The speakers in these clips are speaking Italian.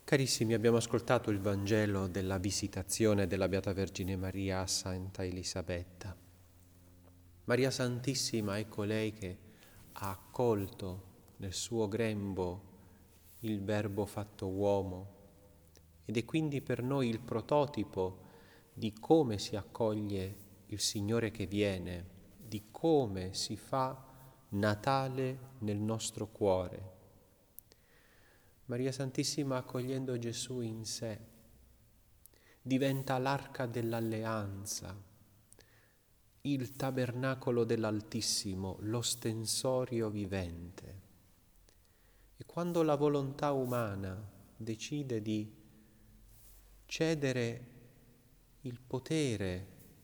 Carissimi, abbiamo ascoltato il Vangelo della visitazione della Beata Vergine Maria a Santa Elisabetta. Maria Santissima è colei che ha accolto nel suo grembo il Verbo fatto uomo ed è quindi per noi il prototipo di come si accoglie il Signore che viene, di come si fa Natale nel nostro cuore. Maria Santissima, accogliendo Gesù in sé, diventa l'arca dell'alleanza, il tabernacolo dell'Altissimo, l'ostensorio vivente. E quando la volontà umana decide di cedere il potere,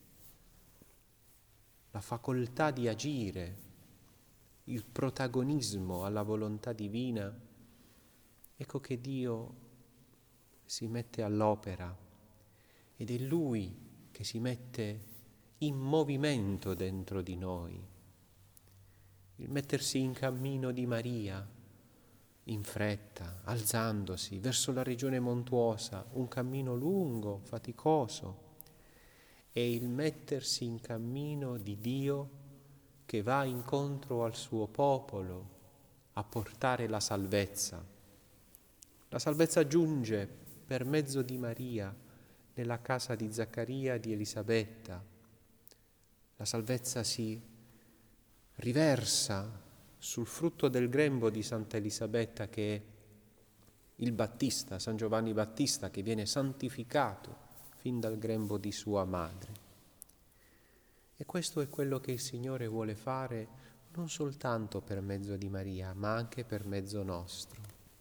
la facoltà di agire, il protagonismo alla volontà divina, ecco che Dio si mette all'opera ed è Lui che si mette in movimento dentro di noi. Il mettersi in cammino di Maria, in fretta, alzandosi verso la regione montuosa, un cammino lungo, faticoso, e il mettersi in cammino di Dio che va incontro al suo popolo a portare la salvezza. La salvezza giunge per mezzo di Maria nella casa di Zaccaria e di Elisabetta. La salvezza si riversa sul frutto del grembo di Santa Elisabetta, che è il Battista, San Giovanni Battista, che viene santificato fin dal grembo di sua madre. E questo è quello che il Signore vuole fare non soltanto per mezzo di Maria, ma anche per mezzo nostro.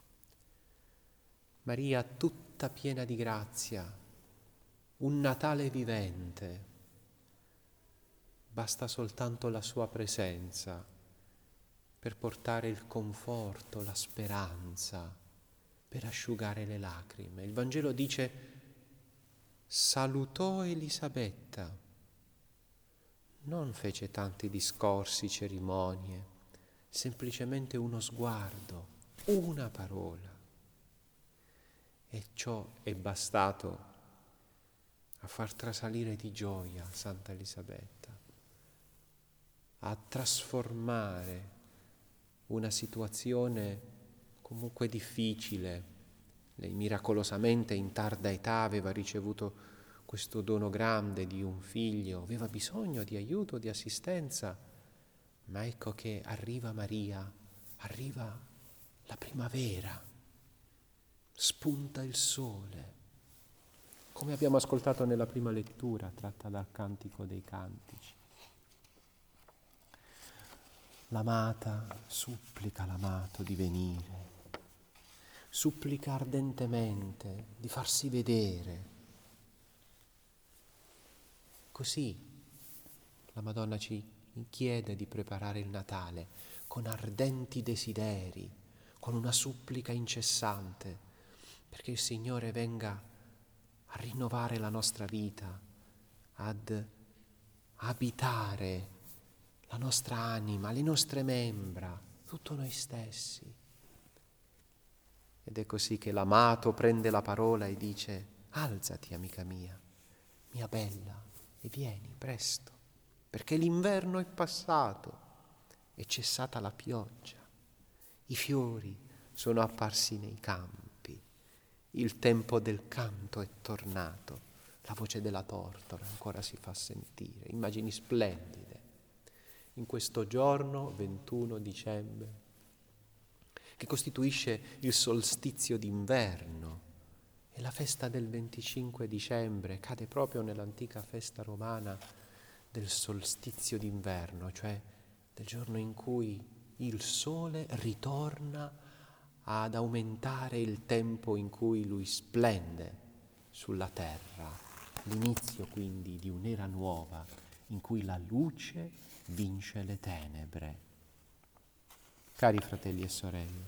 Maria tutta piena di grazia, un Natale vivente. Basta soltanto la sua presenza per portare il conforto, la speranza, per asciugare le lacrime. Il Vangelo dice: salutò Elisabetta, non fece tanti discorsi, cerimonie, semplicemente uno sguardo, una parola. E ciò è bastato a far trasalire di gioia Santa Elisabetta, a trasformare una situazione comunque difficile. Lei miracolosamente in tarda età aveva ricevuto questo dono grande di un figlio, aveva bisogno di aiuto, di assistenza, ma ecco che arriva Maria, arriva la primavera, spunta il sole, come abbiamo ascoltato nella prima lettura tratta dal Cantico dei Cantici. L'amata supplica l'amato di venire, supplica ardentemente di farsi vedere. Così la Madonna ci chiede di preparare il Natale con ardenti desideri, con una supplica incessante, perché il Signore venga a rinnovare la nostra vita, ad abitare la nostra anima, le nostre membra, tutto noi stessi. Ed è così che l'amato prende la parola e dice: alzati, amica mia bella, e vieni presto, perché l'inverno è passato, è cessata la pioggia, i fiori sono apparsi nei campi, il tempo del canto è tornato, la voce della tortora ancora si fa sentire, immagini splendide. In questo giorno, 21 dicembre, che costituisce il solstizio d'inverno, e la festa del 25 dicembre cade proprio nell'antica festa romana del solstizio d'inverno, cioè del giorno in cui il sole ritorna ad aumentare il tempo in cui lui splende sulla terra, l'inizio quindi di un'era nuova in cui la luce vince le tenebre. Cari fratelli e sorelle,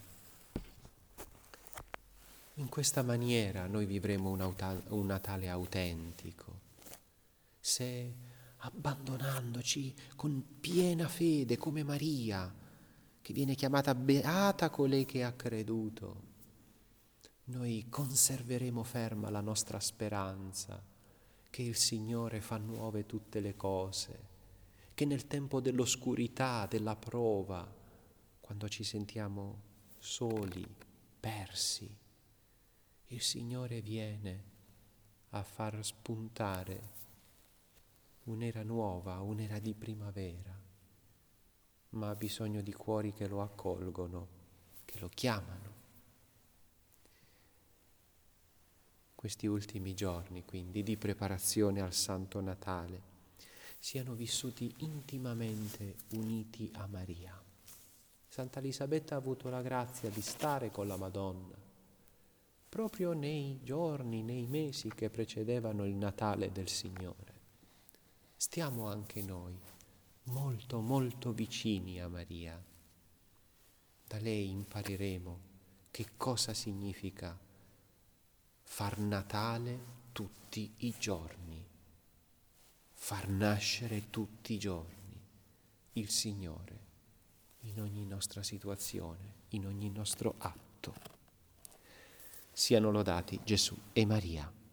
in questa maniera noi vivremo un Natale autentico, se abbandonandoci con piena fede come Maria, che viene chiamata beata colei che ha creduto, noi conserveremo ferma la nostra speranza che il Signore fa nuove tutte le cose, che nel tempo dell'oscurità, della prova, quando ci sentiamo soli, persi, il Signore viene a far spuntare un'era nuova, un'era di primavera, ma ha bisogno di cuori che lo accolgono, che lo chiamano. Questi ultimi giorni, quindi, di preparazione al Santo Natale, siano vissuti intimamente uniti a Maria. Santa Elisabetta ha avuto la grazia di stare con la Madonna proprio nei giorni, nei mesi che precedevano il Natale del Signore. Stiamo anche noi molto, molto vicini a Maria. Da lei impareremo che cosa significa far Natale tutti i giorni, far nascere tutti i giorni il Signore in ogni nostra situazione, in ogni nostro atto. Siano lodati Gesù e Maria.